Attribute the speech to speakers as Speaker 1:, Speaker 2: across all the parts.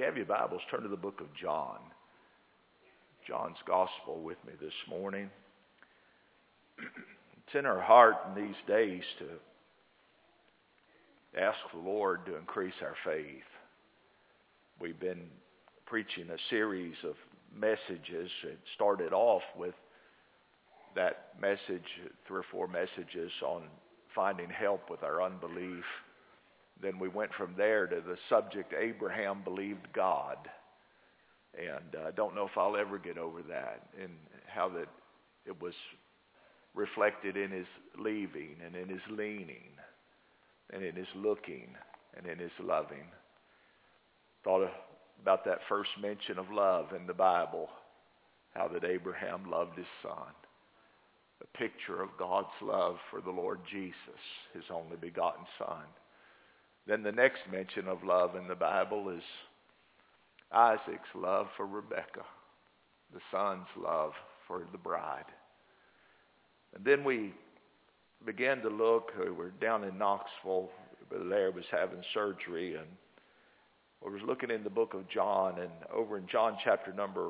Speaker 1: you have your Bibles, turn to the book of John. John's Gospel with me this morning. It's in our heart in these days to ask the Lord to increase our faith. We've been preaching a series of messages. It started off with that message, 3 or 4 messages on finding help with our unbelief. Then we went from there to the subject, Abraham believed God. And I don't know if I'll ever get over that, and how that it was reflected in his leaving and in his leaning and in his looking and in his loving. Thought about that first mention of love in the Bible, how that Abraham loved his son. A picture of God's love for the Lord Jesus, his only begotten son. Then the next mention of love in the Bible is Isaac's love for Rebekah, the son's love for the bride. And then we began to look. We were down in Knoxville. Brother Larry was having surgery, and I was looking in the book of John, and over in John chapter number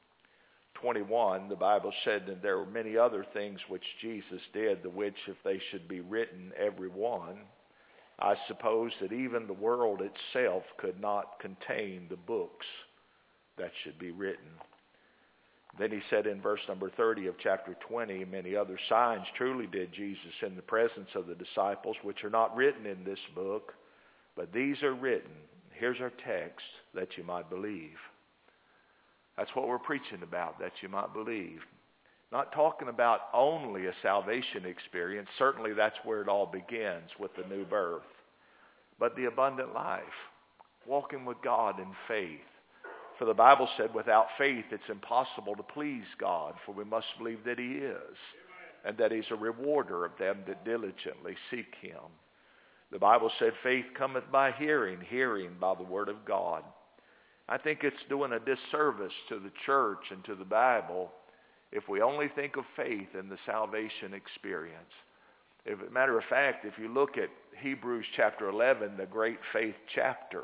Speaker 1: 21, the Bible said that there were many other things which Jesus did, the which if they should be written, every one, I suppose that even the world itself could not contain the books that should be written. Then he said in verse number 30 of chapter 20, many other signs truly did Jesus in the presence of the disciples, which are not written in this book, but these are written. Here's our text, that you might believe. That's what we're preaching about, that you might believe. Not talking about only a salvation experience. Certainly that's where it all begins, with the new birth. But the abundant life, walking with God in faith. For the Bible said without faith it's impossible to please God, for we must believe that he is, and that he's a rewarder of them that diligently seek him. The Bible said faith cometh by hearing, hearing by the word of God. I think it's doing a disservice to the church and to the Bible if we only think of faith in the salvation experience. As a matter of fact, if you look at Hebrews chapter 11, the great faith chapter,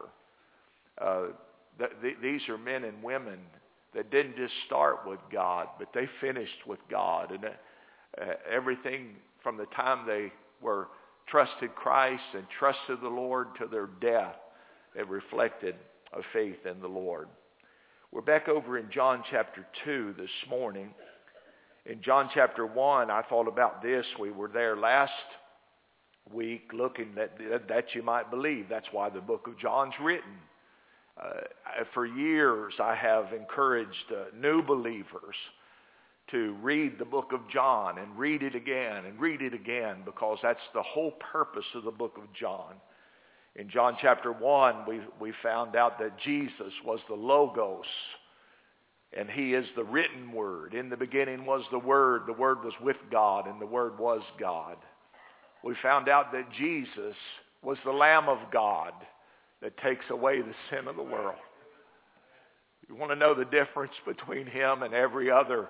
Speaker 1: these are men and women that didn't just start with God, but they finished with God. And everything from the time they were trusted Christ and trusted the Lord to their death, it reflected a faith in the Lord. We're back over in John chapter 2 this morning. In John chapter 1, I thought about this. We were there last week looking that you might believe. That's why the book of John's written. For years, I have encouraged new believers to read the book of John and read it again and read it again, because that's the whole purpose of the book of John. In John chapter 1, we found out that Jesus was the Logos, and he is the written word. In the beginning was the Word was with God, and the Word was God. We found out that Jesus was the Lamb of God that takes away the sin of the world. You want to know the difference between him and every other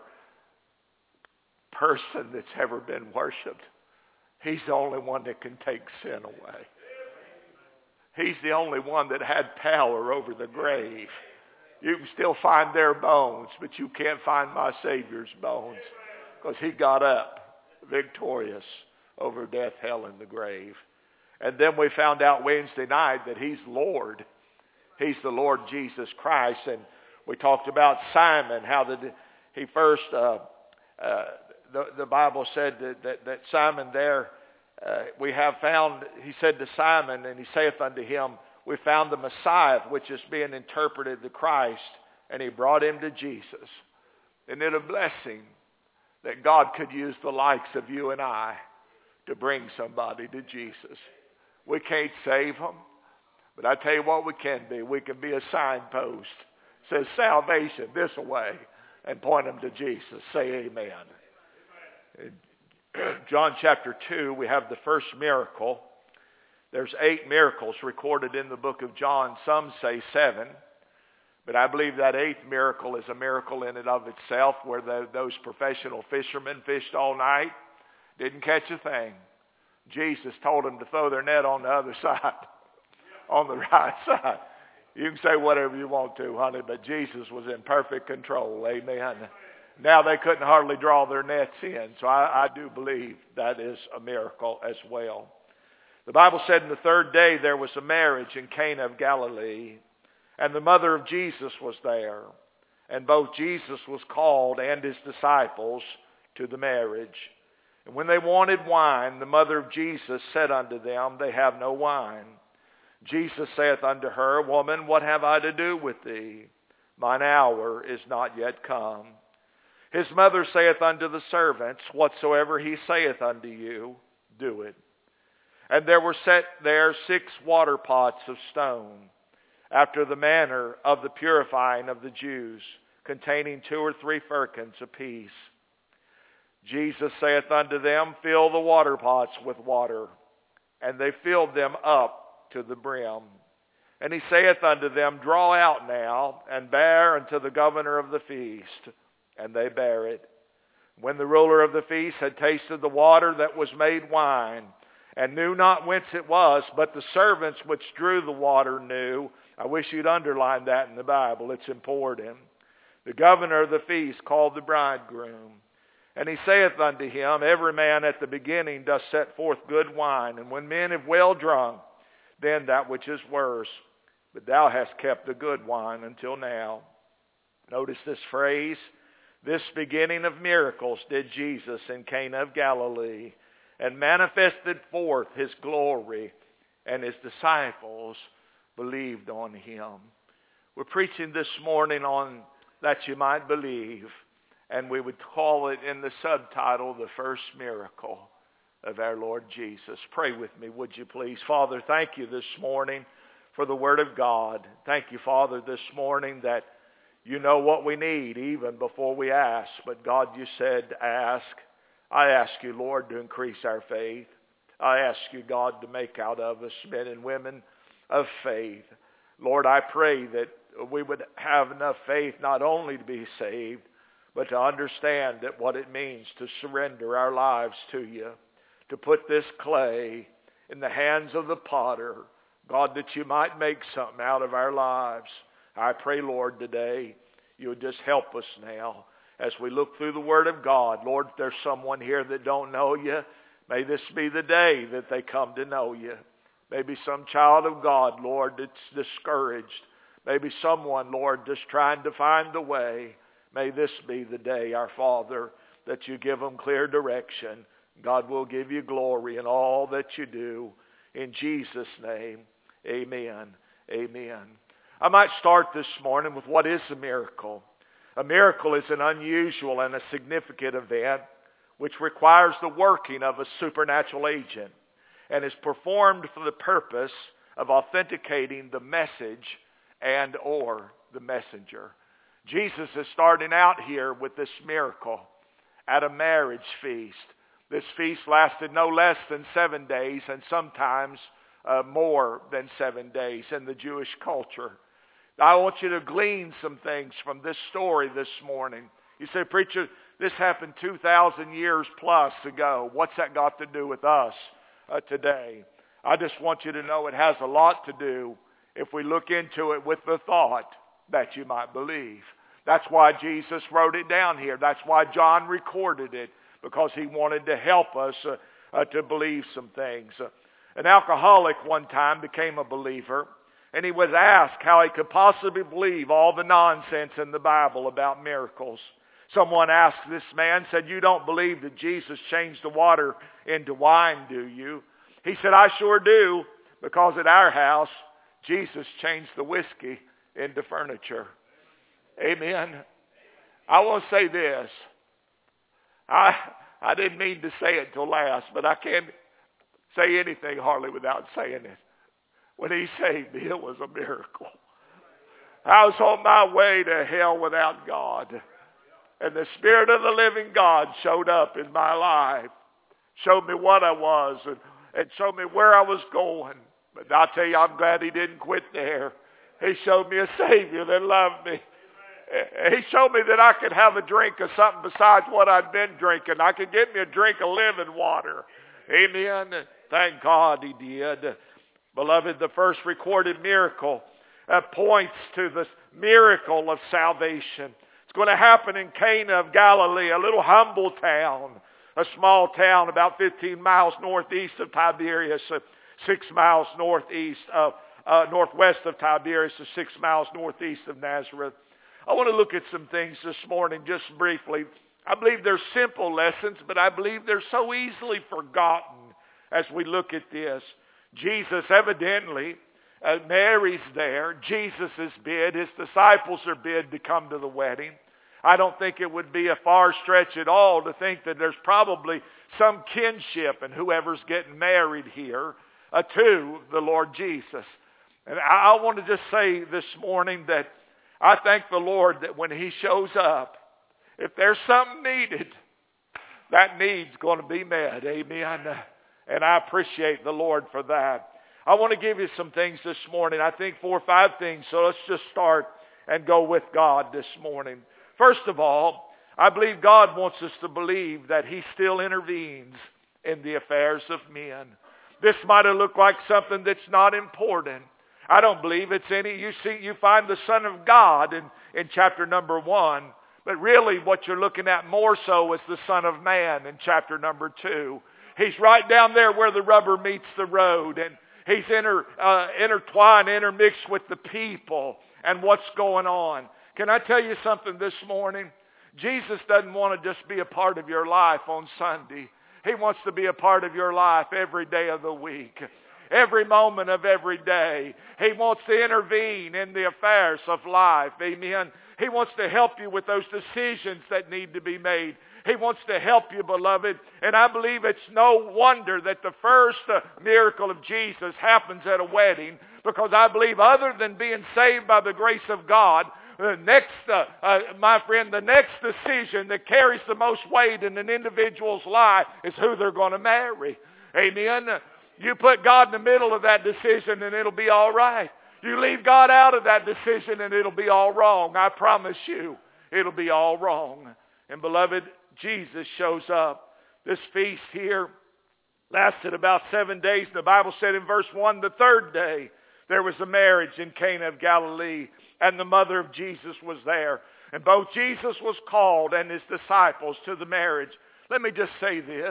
Speaker 1: person that's ever been worshipped? He's the only one that can take sin away. He's the only one that had power over the grave. You can still find their bones, but you can't find my Savior's bones, because he got up victorious over death, hell, and the grave. And then we found out Wednesday night that he's Lord. He's the Lord Jesus Christ. And we talked about Simon, how he first, the Bible said that Simon there, we have found, he said to Simon, and he saith unto him, we found the Messiah, which is being interpreted the Christ, and he brought him to Jesus. Isn't it a blessing that God could use the likes of you and I to bring somebody to Jesus? We can't save them, but I tell you what we can be. We can be a signpost. It says salvation this way, and point them to Jesus. Say amen. In John chapter 2, we have the first miracle. There's 8 miracles recorded in the book of John. Some say 7. But I believe that 8th miracle is a miracle in and of itself, where those professional fishermen fished all night, didn't catch a thing. Jesus told them to throw their net on the other side, on the right side. You can say whatever you want to, honey, but Jesus was in perfect control. Amen. Now they couldn't hardly draw their nets in, so I do believe that is a miracle as well. The Bible said in the third day there was a marriage in Cana of Galilee, and the mother of Jesus was there. And both Jesus was called and his disciples to the marriage. And when they wanted wine, the mother of Jesus said unto them, They have no wine. Jesus saith unto her, Woman, what have I to do with thee? Mine hour is not yet come. His mother saith unto the servants, Whatsoever he saith unto you, do it. And there were set there 6 water pots of stone, after the manner of the purifying of the Jews, containing 2 or 3 firkins apiece. Jesus saith unto them, Fill the water pots with water. And they filled them up to the brim. And he saith unto them, Draw out now, and bear unto the governor of the feast. And they bare it. When the ruler of the feast had tasted the water that was made wine, and knew not whence it was, but the servants which drew the water knew. I wish you'd underline that in the Bible. It's important. The governor of the feast called the bridegroom. And he saith unto him, Every man at the beginning doth set forth good wine, and when men have well drunk, then that which is worse. But thou hast kept the good wine until now. Notice this phrase. This beginning of miracles did Jesus in Cana of Galilee, and manifested forth his glory, and his disciples believed on him. We're preaching this morning on that you might believe, and we would call it in the subtitle, The First Miracle of our Lord Jesus. Pray with me, would you please? Father, thank you this morning for the Word of God. Thank you, Father, this morning that you know what we need even before we ask. But God, you said, ask. I ask you, Lord, to increase our faith. I ask you, God, to make out of us men and women of faith. Lord, I pray that we would have enough faith not only to be saved, but to understand that what it means to surrender our lives to you, to put this clay in the hands of the potter, God, that you might make something out of our lives. I pray, Lord, today you would just help us now as we look through the Word of God. Lord, if there's someone here that don't know you, may this be the day that they come to know you. Maybe some child of God, Lord, that's discouraged. Maybe someone, Lord, just trying to find the way. May this be the day, our Father, that you give them clear direction. God will give you glory in all that you do. In Jesus' name, amen. Amen. I might start this morning with what is a miracle. A miracle is an unusual and a significant event which requires the working of a supernatural agent and is performed for the purpose of authenticating the message and or the messenger. Jesus is starting out here with this miracle at a marriage feast. This feast lasted no less than 7 days and sometimes more than 7 days in the Jewish culture. I want you to glean some things from this story this morning. You say, preacher, this happened 2,000 years plus ago. What's that got to do with us today? I just want you to know it has a lot to do if we look into it with the thought that you might believe. That's why Jesus wrote it down here. That's why John recorded it, because he wanted to help us to believe some things. An alcoholic one time became a believer, and he was asked how he could possibly believe all the nonsense in the Bible about miracles. Someone asked this man, said, you don't believe that Jesus changed the water into wine, do you? He said, I sure do, because at our house, Jesus changed the whiskey into furniture. Amen. I want to say this. I didn't mean to say it till last, but I can't say anything hardly without saying it. When he saved me, it was a miracle. I was on my way to hell without God. And the Spirit of the living God showed up in my life. Showed me what I was and showed me where I was going. But I'll tell you, I'm glad he didn't quit there. He showed me a Savior that loved me. He showed me that I could have a drink of something besides what I'd been drinking. I could get me a drink of living water. Amen. Thank God he did. Beloved, the first recorded miracle
Speaker 2: points to the miracle of salvation. It's going to happen in Cana of Galilee, a little humble town, a small town about 15 miles northeast of Tiberias, 6 miles northwest of Tiberias, 6 miles northeast of Nazareth. I want to look at some things this morning just briefly. I believe they're simple lessons, but I believe they're so easily forgotten as we look at this. Jesus evidently, Mary's there. Jesus is bid. His disciples are bid to come to the wedding. I don't think it would be a far stretch at all to think that there's probably some kinship in whoever's getting married here to the Lord Jesus. And I want to just say this morning that I thank the Lord that when He shows up, if there's something needed, that need's going to be met. Amen. And I appreciate the Lord for that. I want to give you some things this morning. I think 4 or 5 things. So let's just start and go with God this morning. First of all, I believe God wants us to believe that He still intervenes in the affairs of men. This might have looked like something that's not important. I don't believe it's any. You find the Son of God in chapter number 1. But really what you're looking at more so is the Son of Man in chapter number 2. He's right down there where the rubber meets the road. And He's intertwined, intermixed with the people and what's going on. Can I tell you something this morning? Jesus doesn't want to just be a part of your life on Sunday. He wants to be a part of your life every day of the week. Every moment of every day. He wants to intervene in the affairs of life. Amen. He wants to help you with those decisions that need to be made. He wants to help you, beloved. And I believe it's no wonder that the first miracle of Jesus happens at a wedding, because I believe other than being saved by the grace of God, the next decision that carries the most weight in an individual's life is who they're going to marry. Amen. You put God in the middle of that decision and it'll be all right. You leave God out of that decision and it'll be all wrong. I promise you, it'll be all wrong. And beloved, Jesus shows up. This feast here lasted about 7 days. The Bible said in verse 1, the third day, there was a marriage in Cana of Galilee, and the mother of Jesus was there. And both Jesus was called and His disciples to the marriage. Let me just say this.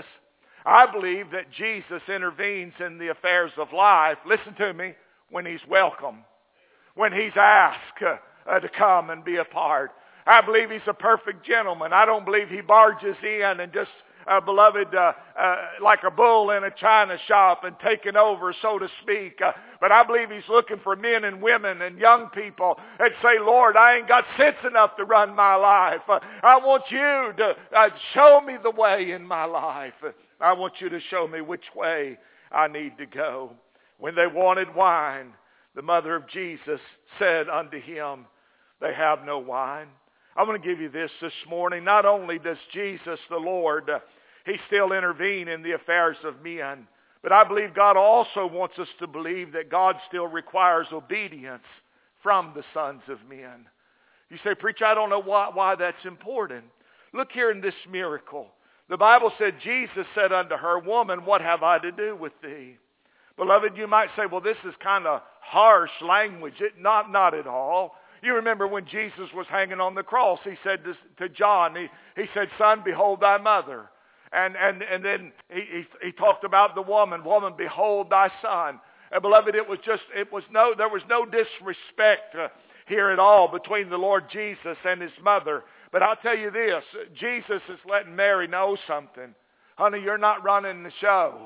Speaker 2: I believe that Jesus intervenes in the affairs of life, listen to me, when He's welcome, when He's asked to come and be a part. I believe He's a perfect gentleman. I don't believe He barges in and just, beloved, like a bull in a china shop and taking over, so to speak. But I believe He's looking for men and women and young people that say, Lord, I ain't got sense enough to run my life. I want You to show me the way in my life. I want You to show me which way I need to go. When they wanted wine, the mother of Jesus said unto Him, they have no wine. I'm going to give you this morning. Not only does Jesus, the Lord, He still intervene in the affairs of men, but I believe God also wants us to believe that God still requires obedience from the sons of men. You say, preacher, I don't know why that's important. Look here in this miracle. The Bible said, Jesus said unto her, woman, what have I to do with thee? Beloved, you might say, well, this is kind of harsh language. Not at all. You remember when Jesus was hanging on the cross, He said to John, he said, son, behold thy mother. And then he talked about the woman, behold thy son. And beloved, there was no disrespect here at all between the Lord Jesus and His mother. But I'll tell you this, Jesus is letting Mary know something. Honey, you're not running the show.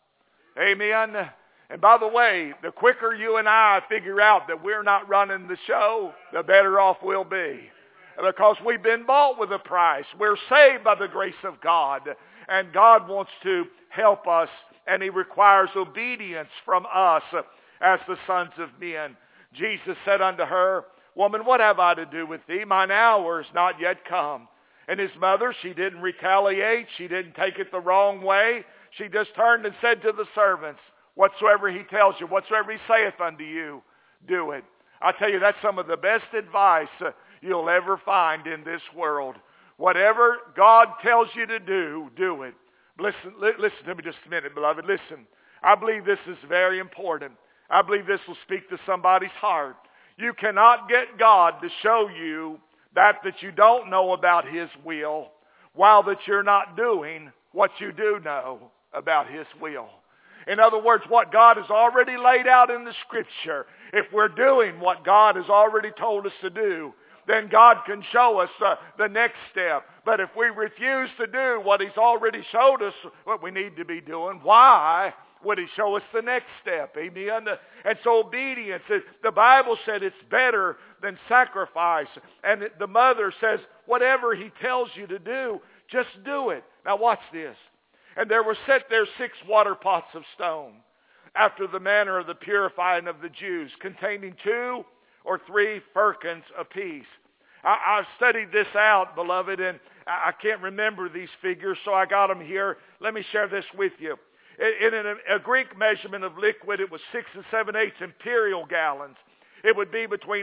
Speaker 2: Amen. And by the way, the quicker you and I figure out that we're not running the show, the better off we'll be. Because we've been bought with a price. We're saved by the grace of God. And God wants to help us. And He requires obedience from us as the sons of men. Jesus said unto her, woman, what have I to do with thee? Mine hour is not yet come. And His mother, she didn't retaliate. She didn't take it the wrong way. She just turned and said to the servants, whatsoever He tells you, whatsoever He saith unto you, do it. I tell you, that's some of the best advice you'll ever find in this world. Whatever God tells you to do, do it. Listen to me just a minute, beloved. Listen, I believe this is very important. I believe this will speak to somebody's heart. You cannot get God to show you that you don't know about His will while that you're not doing what you do know about His will. In other words, what God has already laid out in the Scripture, if we're doing what God has already told us to do, then God can show us the next step. But if we refuse to do what He's already showed us what we need to be doing, why would He show us the next step? Amen? And so obedience, the Bible said it's better than sacrifice. And the mother says, whatever He tells you to do, just do it. Now watch this. And there were set there 6 water pots of stone, after the manner of the purifying of the Jews, containing 2 or 3 firkins apiece. I've studied this out, beloved, and I can't remember these figures, so I got them here. Let me share this with you. In a Greek measurement of liquid, it was 6 7/8 imperial gallons. It would be between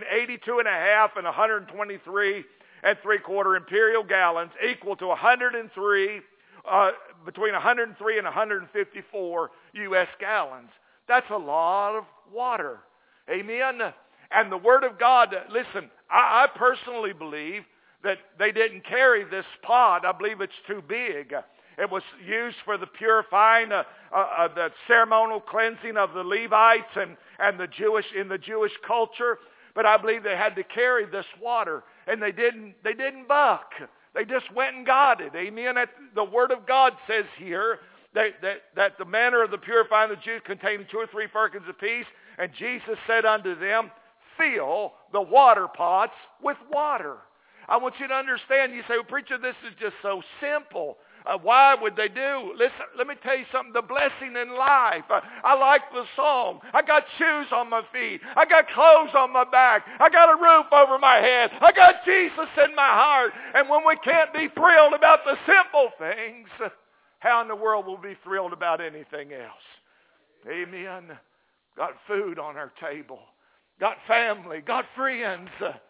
Speaker 2: 82.5 and 123 3/4 imperial gallons, equal to 103, between 103 and 154 U.S. gallons. That's a lot of water. Amen? And the Word of God, listen, I personally believe that they didn't carry this pot. I believe it's too big. It was used for the purifying, the ceremonial cleansing of the Levites and the Jewish culture. But I believe they had to carry this water, and they didn't buck. They just went and got it. Amen. The Word of God says here that the manner of the purifying of the Jews containing 2 or 3 firkins apiece, and Jesus said unto them, fill the water pots with water. I want you to understand. You say, well, preacher, this is just so simple. Why would they do? Listen, let me tell you something. The blessing in life. I like the song. I got shoes on my feet. I got clothes on my back. I got a roof over my head. I got Jesus in my heart. And when we can't be thrilled about the simple things, how in the world will we be thrilled about anything else? Amen. Got food on our table. Got family. Got friends.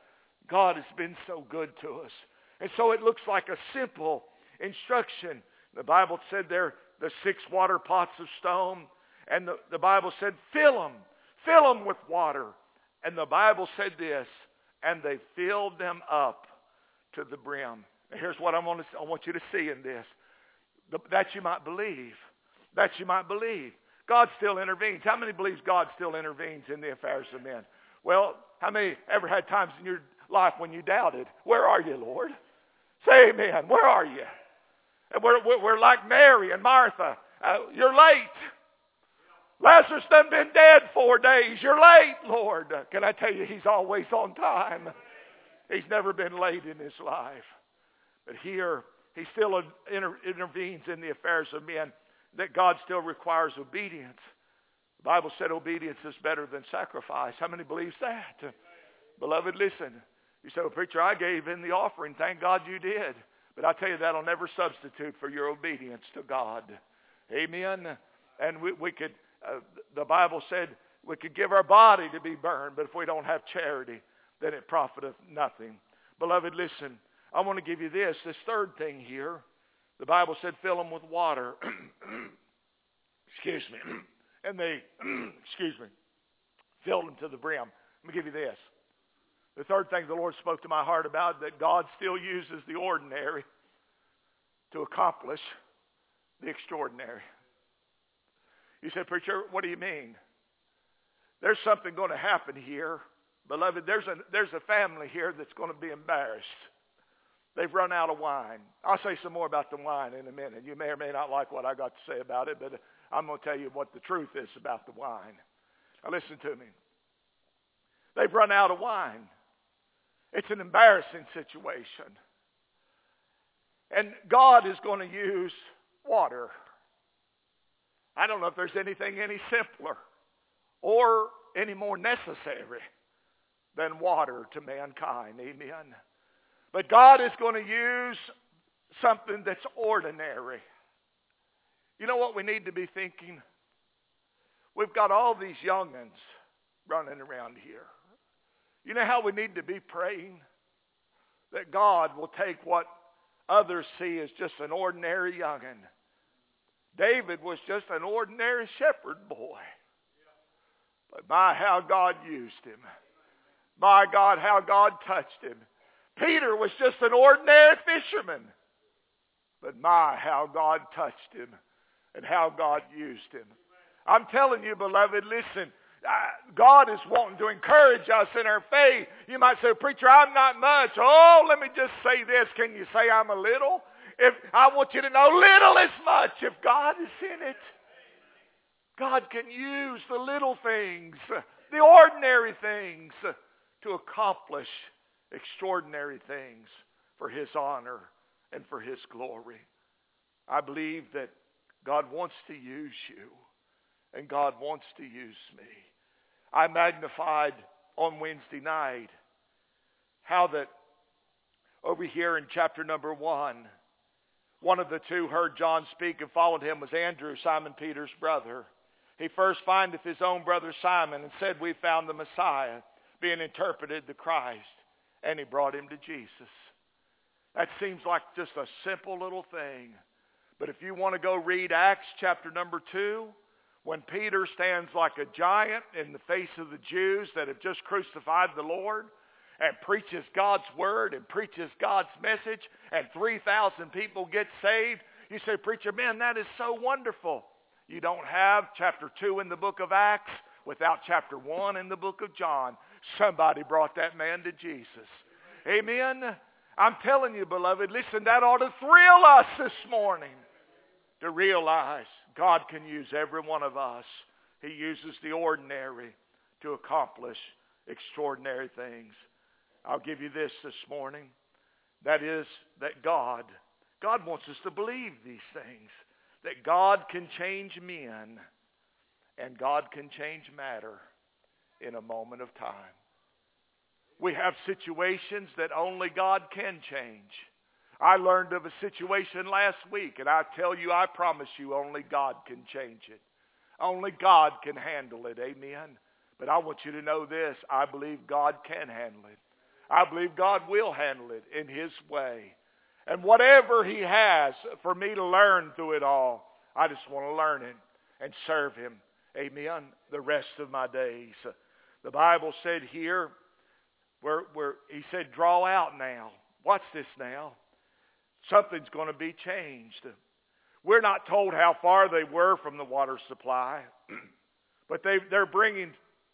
Speaker 2: God has been so good to us. And so it looks like a simple instruction. The Bible said there, the 6 water pots of stone, and the Bible said, fill them with water. And the Bible said this, and they filled them up to the brim. Now here's what I want you to see in this, that you might believe. That you might believe. God still intervenes. How many believes God still intervenes in the affairs of men? Well, how many ever had times in your life when you doubted? Where are you, Lord? Say amen. Where are you? And we're like Mary and Martha. You're late. Lazarus done been dead 4 days. You're late, Lord. Can I tell you, He's always on time. He's never been late in His life. But here, He still intervenes in the affairs of men, that God still requires obedience. The Bible said obedience is better than sacrifice. How many believes that? Beloved, listen. You say, well, preacher, I gave in the offering. Thank God you did. But I tell you, that'll never substitute for your obedience to God. Amen. And we could, the Bible said, we could give our body to be burned, but if we don't have charity, then it profiteth nothing. Beloved, listen, I want to give you this third thing here. The Bible said, fill them with water. Excuse me. And they, filled them to the brim. Let me give you this. The third thing the Lord spoke to my heart about, that God still uses the ordinary to accomplish the extraordinary. You said, preacher, what do you mean? There's something going to happen here. Beloved, there's a family here that's going to be embarrassed. They've run out of wine. I'll say some more about the wine in a minute. You may or may not like what I got to say about it, but I'm going to tell you what the truth is about the wine. Now listen to me. They've run out of wine. It's an embarrassing situation. And God is going to use water. I don't know if there's anything any simpler or any more necessary than water to mankind. Amen. But God is going to use something that's ordinary. You know what we need to be thinking? We've got all these young'uns running around here. You know how we need to be praying? That God will take what others see as just an ordinary young'un. David was just an ordinary shepherd boy. But my, how God used him. My God, how God touched him. Peter was just an ordinary fisherman. But my, how God touched him and how God used him. I'm telling you, beloved, listen, God is wanting to encourage us in our faith. You might say, preacher, I'm not much. Oh, let me just say this. Can you say I'm a little? If I want you to know, little is much if God is in it. God can use the little things, the ordinary things, to accomplish extraordinary things for His honor and for His glory. I believe that God wants to use you, and God wants to use me. I magnified on Wednesday night how that over here in chapter number 1, one of the two heard John speak and followed him was Andrew, Simon Peter's brother. He first findeth his own brother Simon and said, we found the Messiah, being interpreted the Christ. And he brought him to Jesus. That seems like just a simple little thing. But if you want to go read Acts chapter number 2, when Peter stands like a giant in the face of the Jews that have just crucified the Lord and preaches God's word and preaches God's message and 3,000 people get saved, you say, preacher, man, that is so wonderful. You don't have chapter 2 in the book of Acts without chapter 1 in the book of John. Somebody brought that man to Jesus. Amen. I'm telling you, beloved, listen, that ought to thrill us this morning to realize God can use every one of us. He uses the ordinary to accomplish extraordinary things. I'll give you this morning. That is that God wants us to believe these things. That God can change men and God can change matter in a moment of time. We have situations that only God can change. I learned of a situation last week, and I tell you, I promise you, only God can change it. Only God can handle it, amen? But I want you to know this, I believe God can handle it. I believe God will handle it in His way. And whatever He has for me to learn through it all, I just want to learn it and serve Him, amen, the rest of my days. The Bible said here, where He said, draw out now. Watch this now. Something's going to be changed. We're not told how far they were from the water supply, but they're bringing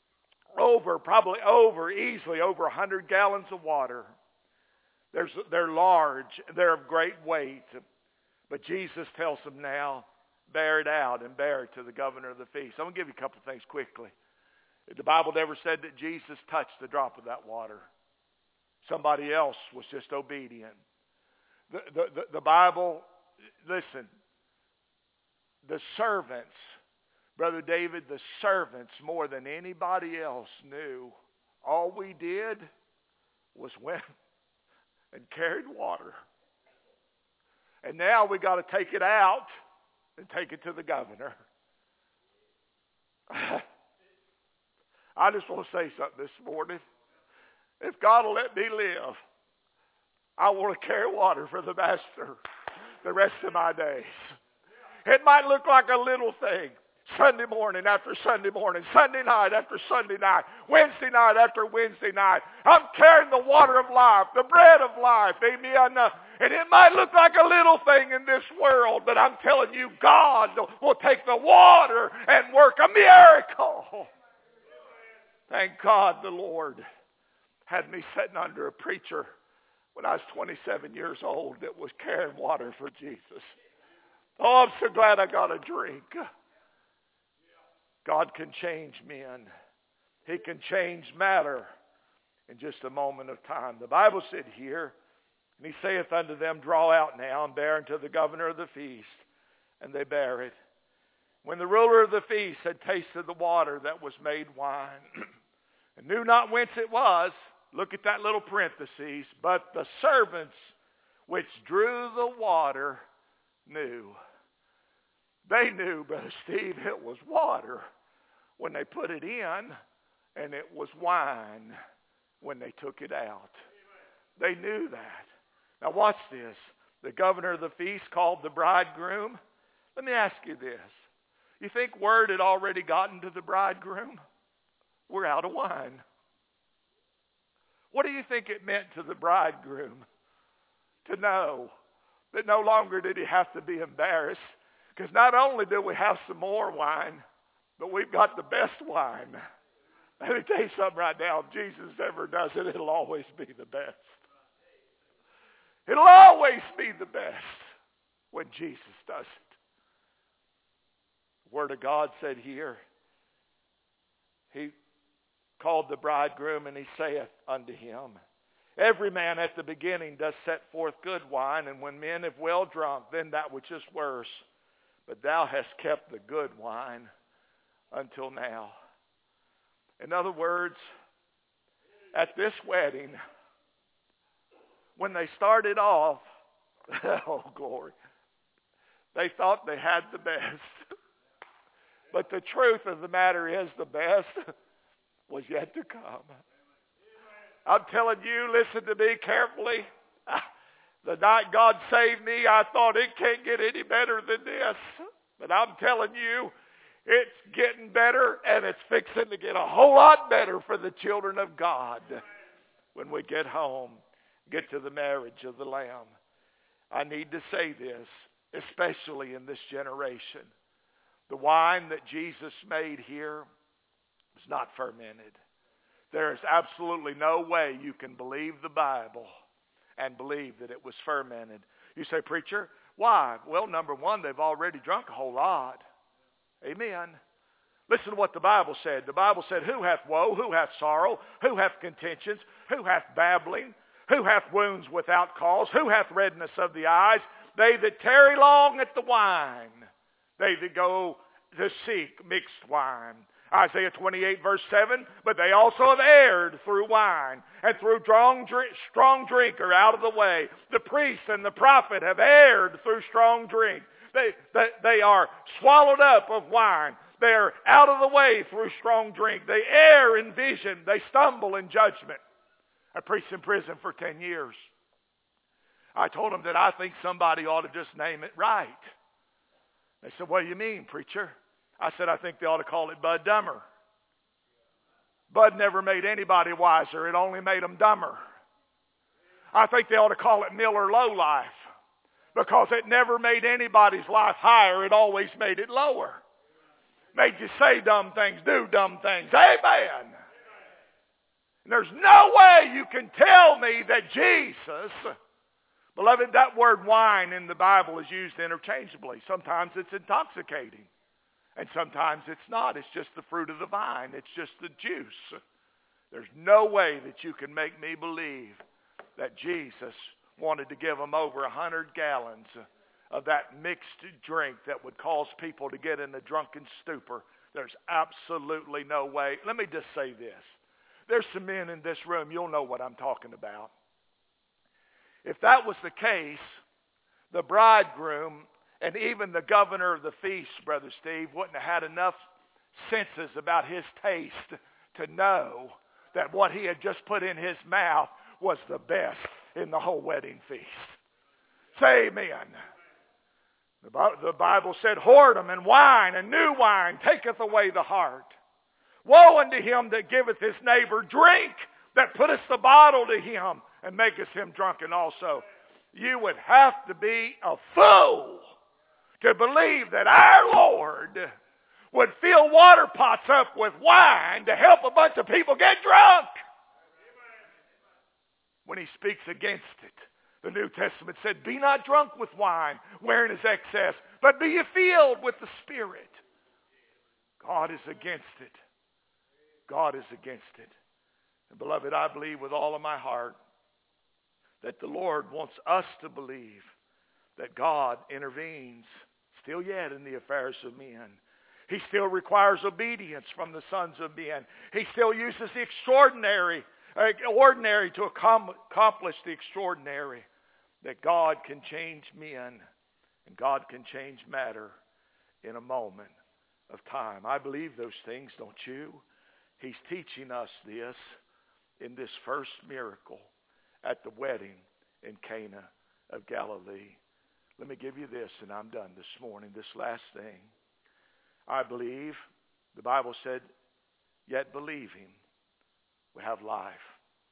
Speaker 2: easily over 100 gallons of water. They're large. They're of great weight. But Jesus tells them now, bear it out and bear it to the governor of the feast. I'm going to give you a couple of things quickly. The Bible never said that Jesus touched the drop of that water. Somebody else was just obedient. The Bible, listen, the servants, Brother David, the servants more than anybody else knew, all we did was went and carried water. And now we got to take it out and take it to the governor. I just want to say something this morning. If God will let me live, I want to carry water for the Master the rest of my days. It might look like a little thing. Sunday morning after Sunday morning, Sunday night after Sunday night, Wednesday night after Wednesday night. I'm carrying the water of life, the bread of life, amen. And it might look like a little thing in this world, but I'm telling you, God will take the water and work a miracle. Thank God the Lord had me sitting under a preacher when I was 27 years old that was carrying water for Jesus. Oh, I'm so glad I got a drink. God can change men. He can change matter in just a moment of time. The Bible said here, and He saith unto them, draw out now and bear unto the governor of the feast. And they bear it. When the ruler of the feast had tasted the water that was made wine, and knew not whence it was, look at that little parenthesis, but the servants which drew the water knew. They knew, Brother Steve, it was water when they put it in, and it was wine when they took it out. They knew that. Now watch this. The governor of the feast called the bridegroom. Let me ask you this. You think word had already gotten to the bridegroom? We're out of wine. What do you think it meant to the bridegroom to know that no longer did he have to be embarrassed? Because not only do we have some more wine, but we've got the best wine. Let me tell you something right now. If Jesus ever does it, it'll always be the best. It'll always be the best when Jesus does it. The Word of God said here, He called the bridegroom, and He saith unto him, every man at the beginning does set forth good wine, and when men have well drunk, then that which is worse. But thou hast kept the good wine until now. In other words, at this wedding, when they started off, oh glory, they thought they had the best. But the truth of the matter is the best was yet to come. I'm telling you, listen to me carefully. The night God saved me, I thought it can't get any better than this. But I'm telling you, it's getting better, and it's fixing to get a whole lot better for the children of God when we get home, get to the marriage of the Lamb. I need to say this, especially in this generation. The wine that Jesus made here was not fermented. There is absolutely no way you can believe the Bible and believe that it was fermented. You say, preacher, why? Well, number one, they've already drunk a whole lot. Amen. Listen to what the Bible said. The Bible said, who hath woe, who hath sorrow, who hath contentions, who hath babbling, who hath wounds without cause, who hath redness of the eyes? They that tarry long at the wine, they that go to seek mixed wine. Isaiah 28 verse 7, but they also have erred through wine, and through strong drink are out of the way. The priest and the prophet have erred through strong drink. They are swallowed up of wine. They are out of the way through strong drink. They err in vision. They stumble in judgment. I preached in prison for 10 years. I told them that I think somebody ought to just name it right. They said, what do you mean, preacher? I said, I think they ought to call it Bud Dumber. Bud never made anybody wiser. It only made them dumber. I think they ought to call it Miller Lowlife, because it never made anybody's life higher. It always made it lower. Made you say dumb things, do dumb things. Amen. And there's no way you can tell me that Jesus, beloved, that word wine in the Bible is used interchangeably. Sometimes it's intoxicating. And sometimes it's not. It's just the fruit of the vine. It's just the juice. There's no way that you can make me believe that Jesus wanted to give them over 100 gallons of that mixed drink that would cause people to get in a drunken stupor. There's absolutely no way. Let me just say this. There's some men in this room, you'll know what I'm talking about. If that was the case, the bridegroom and even the governor of the feast, Brother Steve, wouldn't have had enough senses about his taste to know that what he had just put in his mouth was the best in the whole wedding feast. Say amen. The Bible said, whoredom and wine and new wine taketh away the heart. Woe unto him that giveth his neighbor drink, that putteth the bottle to him, and maketh him drunken also. You would have to be a fool to believe that our Lord would fill water pots up with wine to help a bunch of people get drunk. When he speaks against it, the New Testament said, be not drunk with wine, wherein is excess, but be ye filled with the Spirit. God is against it. God is against it. And beloved, I believe with all of my heart that the Lord wants us to believe that God intervenes still yet in the affairs of men. He still requires obedience from the sons of men. He still uses the ordinary to accomplish the extraordinary. That God can change men and God can change matter in a moment of time. I believe those things, don't you? He's teaching us this in this first miracle at the wedding in Cana of Galilee. Let me give you this, and I'm done this morning. This last thing. I believe, the Bible said, yet believing, we have life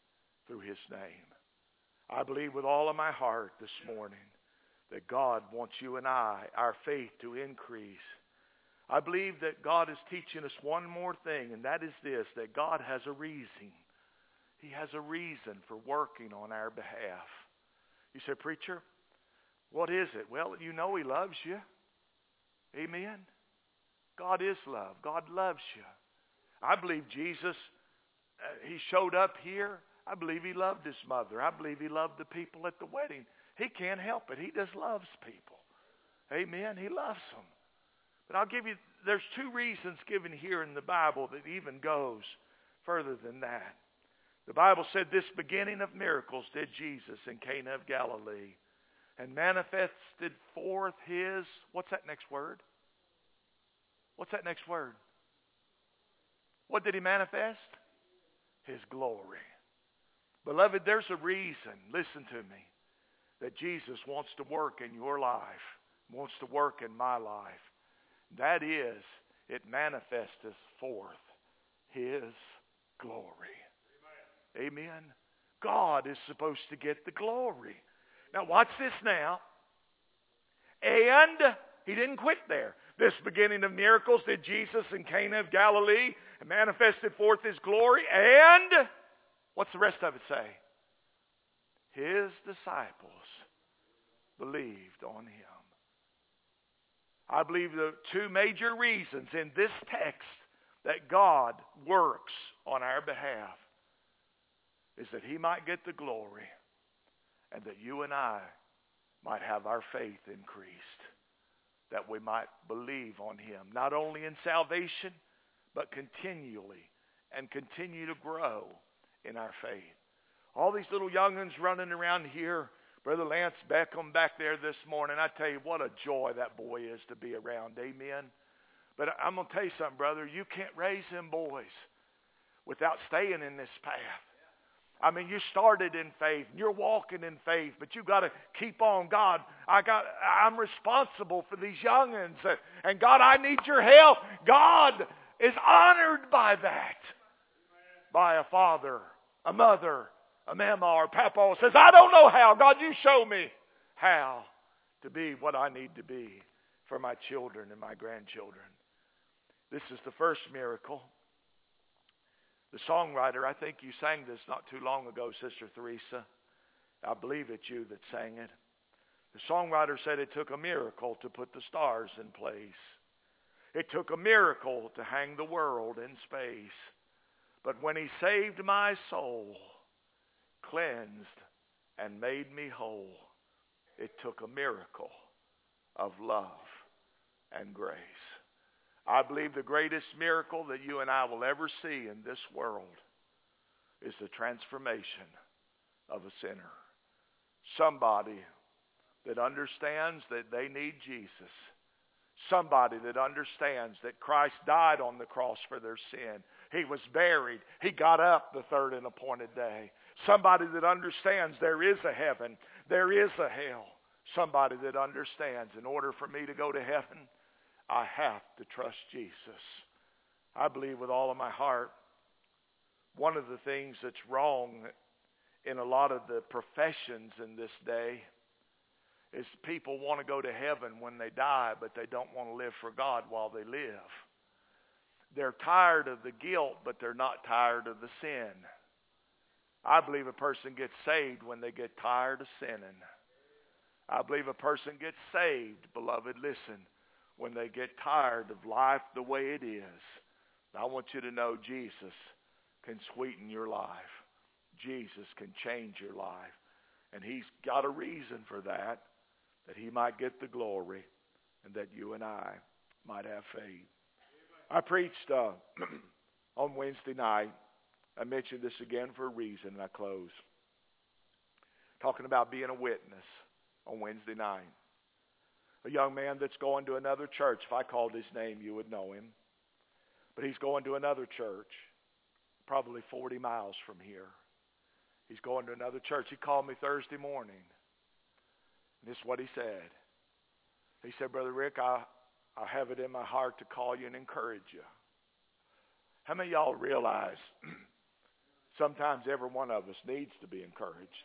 Speaker 2: through His name. I believe with all of my heart this morning that God wants you and I, our faith to increase. I believe that God is teaching us one more thing, and that is this, that God has a reason. He has a reason for working on our behalf. You say, preacher, what is it? Well, you know He loves you. Amen. God is love. God loves you. I believe Jesus, He showed up here. I believe He loved His mother. I believe He loved the people at the wedding. He can't help it. He just loves people. Amen. He loves them. But I'll give you, there's two reasons given here in the Bible that even goes further than that. The Bible said this beginning of miracles did Jesus in Cana of Galilee and manifested forth His, what's that next word? What's that next word? What did He manifest? His glory. Beloved, there's a reason, listen to me, that Jesus wants to work in your life, wants to work in my life. That is, it manifesteth forth His glory. Amen. God is supposed to get the glory. Now watch this now. And He didn't quit there. This beginning of miracles did Jesus in Cana of Galilee and manifested forth His glory. And what's the rest of it say? His disciples believed on Him. I believe the two major reasons in this text that God works on our behalf is that He might get the glory and that you and I might have our faith increased, that we might believe on Him, not only in salvation, but continually and continue to grow in our faith. All these little young'uns running around here, Brother Lance Beckham back there this morning, I tell you what a joy that boy is to be around. Amen. But I'm going to tell you something, brother. You can't raise them boys without staying in this path. I mean, you started in faith, and you're walking in faith, but you got to keep on. God, I'm responsible for these young'uns, and God, I need your help. God is honored by that, by a father, a mother, a mama, or papa says, I don't know how. God, you show me how to be what I need to be for my children and my grandchildren. This is the first miracle. The songwriter, I think you sang this not too long ago, Sister Theresa. I believe it's you that sang it. The songwriter said it took a miracle to put the stars in place. It took a miracle to hang the world in space. But when He saved my soul, cleansed and made me whole, it took a miracle of love and grace. I believe the greatest miracle that you and I will ever see in this world is the transformation of a sinner. Somebody that understands that they need Jesus. Somebody that understands that Christ died on the cross for their sin. He was buried. He got up the third and appointed day. Somebody that understands there is a heaven. There is a hell. Somebody that understands in order for me to go to heaven, I have to trust Jesus. I believe with all of my heart, one of the things that's wrong in a lot of the professions in this day is people want to go to heaven when they die, but they don't want to live for God while they live. They're tired of the guilt, but they're not tired of the sin. I believe a person gets saved when they get tired of sinning. I believe a person gets saved, beloved, listen, when they get tired of life the way it is. I want you to know Jesus can sweeten your life. Jesus can change your life. And He's got a reason for that He might get the glory and that you and I might have faith. I preached on Wednesday night. I mentioned this again for a reason, and I close. Talking about being a witness on Wednesday night. A young man that's going to another church. If I called his name, you would know him. But he's going to another church, probably 40 miles from here. He's going to another church. He called me Thursday morning. And this is what he said. He said, Brother Rick, I have it in my heart to call you and encourage you. How many of y'all realize Sometimes every one of us needs to be encouraged.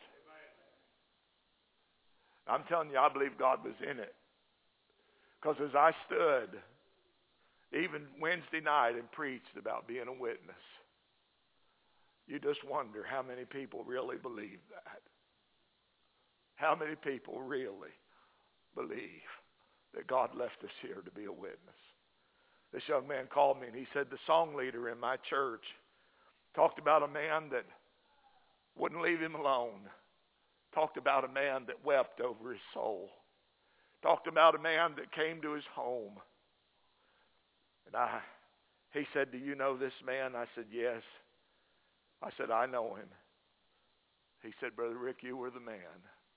Speaker 2: I'm telling you, I believe God was in it. Because as I stood, even Wednesday night, and preached about being a witness, you just wonder how many people really believe that. How many people really believe that God left us here to be a witness? This young man called me and he said the song leader in my church talked about a man that wouldn't leave him alone. Talked about a man that wept over his soul. Talked about a man that came to his home. And he said, "Do you know this man?" I said, "Yes." I said, "I know him." He said, "Brother Rick, you were the man."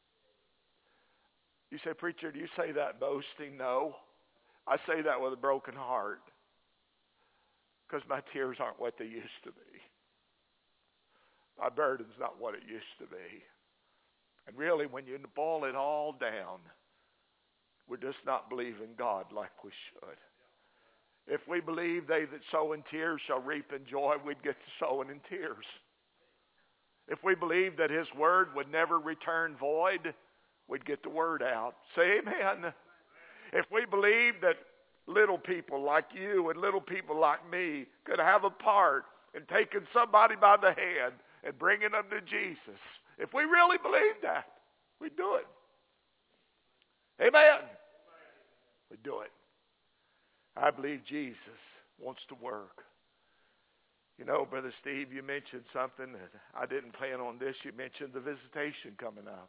Speaker 2: You say, "Preacher, do you say that boasting?" No. I say that with a broken heart. Because my tears aren't what they used to be. My burden's not what it used to be. And really, when you boil it all down, we're just not believing God like we should. If we believe they that sow in tears shall reap in joy, we'd get to sowing in tears. If we believe that His word would never return void, we'd get the word out. Say amen. If we believe that little people like you and little people like me could have a part in taking somebody by the hand and bringing them to Jesus, if we really believe that, we'd do it. Amen. We'd do it. I believe Jesus wants to work. You know, Brother Steve, you mentioned something that I didn't plan on this. You mentioned the visitation coming up.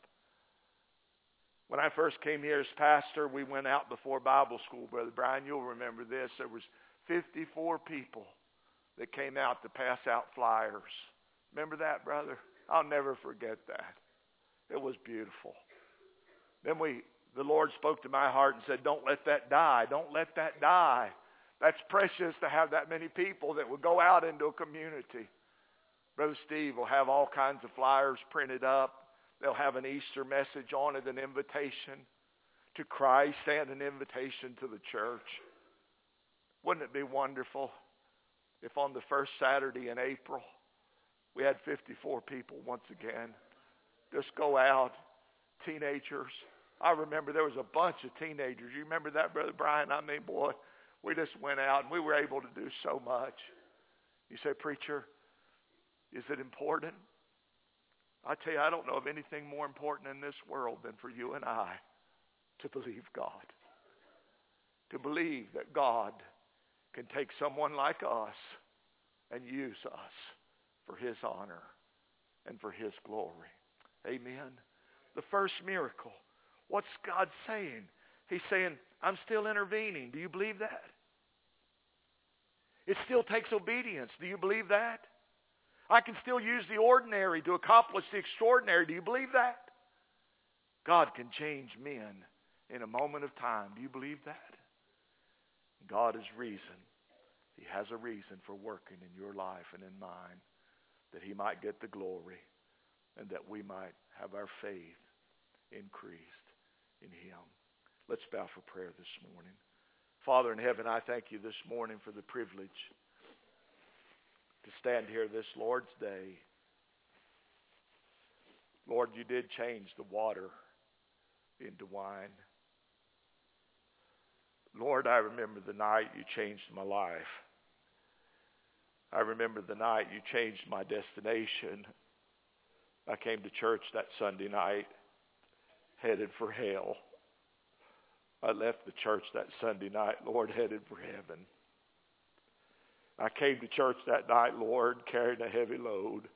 Speaker 2: When I first came here as pastor, we went out before Bible school, Brother Brian. You'll remember this. There was 54 people that came out to pass out flyers. Remember that, brother? I'll never forget that. It was beautiful. Then the Lord spoke to my heart and said, "Don't let that die. Don't let that die." That's precious to have that many people that will go out into a community. Brother Steve will have all kinds of flyers printed up. They'll have an Easter message on it, an invitation to Christ and an invitation to the church. Wouldn't it be wonderful if on the first Saturday in April we had 54 people once again just go out, teenagers. I remember there was a bunch of teenagers. You remember that, Brother Brian? I mean, boy, we just went out and we were able to do so much. You say, "Preacher, is it important?" I tell you, I don't know of anything more important in this world than for you and I to believe God. To believe that God can take someone like us and use us for His honor and for His glory. Amen. The first miracle. What's God saying? He's saying, "I'm still intervening." Do you believe that? It still takes obedience. Do you believe that? I can still use the ordinary to accomplish the extraordinary. Do you believe that? God can change men in a moment of time. Do you believe that? God has reason. He has a reason for working in your life and in mine, that He might get the glory and that we might have our faith increased in Him. Let's bow for prayer this morning. Father in heaven, I thank You this morning for the privilege to stand here this Lord's Day. Lord, You did change the water into wine. Lord, I remember the night You changed my life. I remember the night You changed my destination. I came to church that Sunday night headed for hell. I left the church that Sunday night, Lord, headed for heaven. I came to church that night, Lord, carrying a heavy load.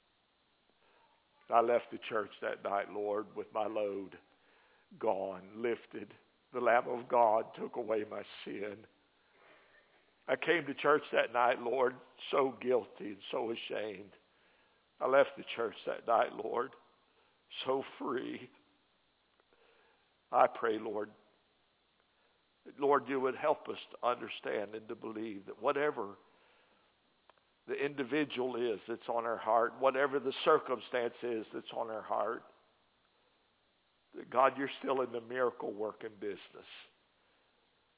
Speaker 2: I left the church that night, Lord, with my load gone, lifted. The Lamb of God took away my sin. I came to church that night, Lord, so guilty and so ashamed. I left the church that night, Lord, so free. I pray, Lord, You would help us to understand and to believe that whatever the individual is that's on our heart, whatever the circumstance is that's on our heart, that God, You're still in the miracle working business.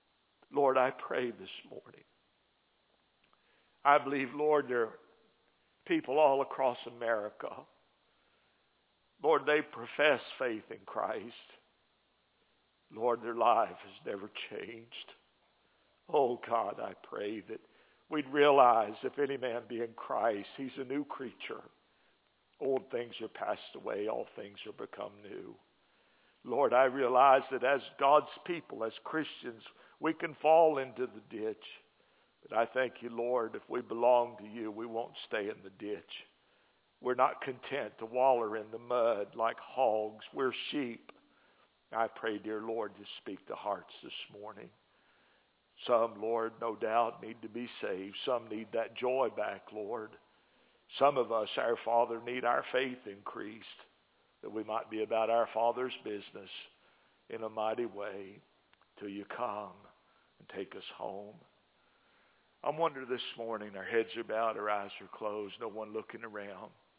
Speaker 2: Lord, I pray this morning. I believe, Lord, there People all across America, Lord, they profess faith in Christ. Lord, their life has never changed. Oh God, I pray that we'd realize if any man be in Christ, he's a new creature. Old things are passed away, all things are become new. Lord, I realize that as God's people, as Christians, we can fall into the ditch. But I thank you, Lord, if we belong to you, we won't stay in the ditch. We're not content to waller in the mud like hogs. We're sheep. I pray, dear Lord, you speak to hearts this morning. Some, Lord, no doubt need to be saved. Some need that joy back, Lord. Some of us, our Father, need our faith increased, that we might be about our Father's business in a mighty way till you come and take us home. I wonder this morning, our heads are bowed, our eyes are closed, no one looking around.